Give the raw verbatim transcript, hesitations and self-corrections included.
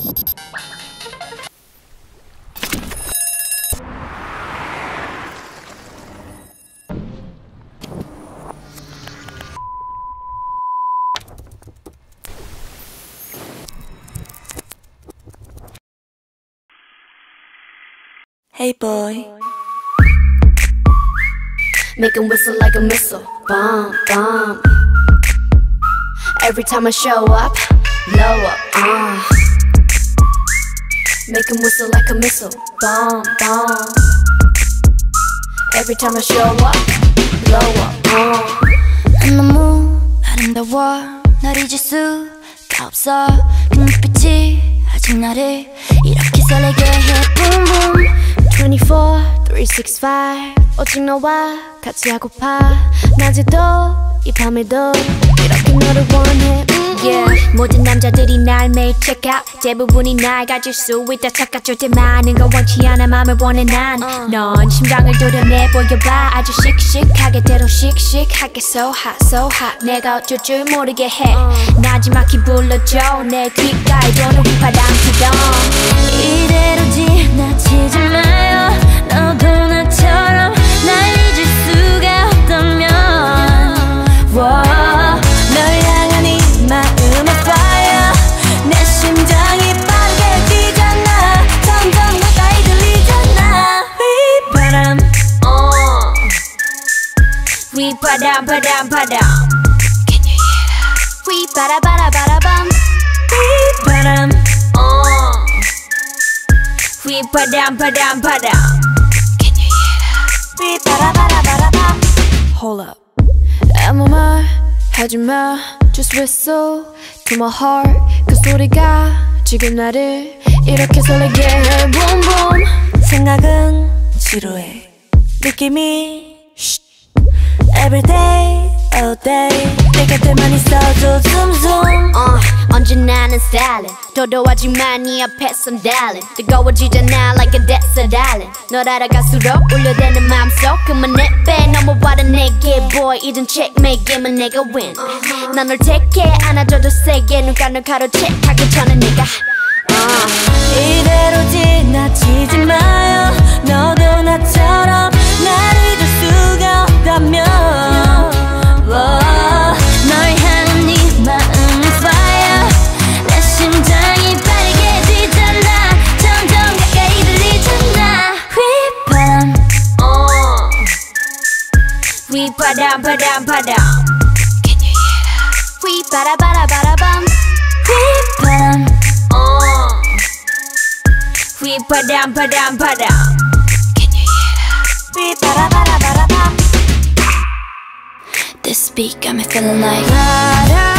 Hey boy, make him whistle like a missile, bomb, bomb. Every time I show up, blow up, uh. Make him whistle like a missile, bomb, bomb. Every time I show up, blow up, uh. 너무 아름다워 널 잊을 수가 없어 그 눈빛이 아직 나를 이렇게 설레게 해 boom boom twenty-four, three sixty-five 오직 너와 같이 하고파 낮에도 이 밤에도 이렇게 너를 원해 mm-mm. Yeah, 모든 남자들이 날 매일 check out 대부분이 날 가질 수 있다 착각 절대 많은 건 원치 않아 맘을 원해 난 넌 uh. 심장을 도려내 보여봐 아주 씩씩하게 때로 씩씩하게 so hot so hot 내가 어쩔 줄 모르게 해 uh. 나지막히 불러줘 내 귓가에 도는 휘파람 피던 이대로 지나치지 마요 너도 나처럼 날 잊을 수가 없다면 wow. 널 향한 이 마음의 fire 내 심장이 빠르게 뛰잖아 점점 가까이 들리잖아 휘바람 uh. 휘바람 바람 바람 Can you hear that? 휘바라바라바라밤 휘바람 uh. 휘바람 바람 바람 Can you hear that? 휘바라바라바라밤 Hold up 아무 말 하지마 Just whistle to my heart 그 소리가 지금 나를 이렇게 설레게 해 Boom boom 생각은 지루해 느낌이 shh. Every day, all day 내 곁에만 있어줘 zoom zoom uh, 언제나 난 stylin' 도도하지만 네 앞에선 darling 뜨거워지잖아 like a desert island 널 알아갈수록 울려대는 맘속 그만 내빼 넘어와라 내게 boy 이젠 checkmate 게임은 내가 win uh-huh. 난 널 take it 안아줘도 세게 눈가를 가로채 하기 전에 내가 uh. 이대로 지나치지 마요 너도 나처럼 날 잊을 수가 없다면 wow. 널 향한 네 마음은 fire 내 심장이 빠르게 뛰잖아 점점 가까이 들리잖아 휘바람 uh. 휘바람 바람 바람 Can you hear that? 휘바라바라바라밤 휘바람 uh. 휘바람 바람 바람 Can you hear that? 휘바라바라바라밤 This beat got me feeling like 바람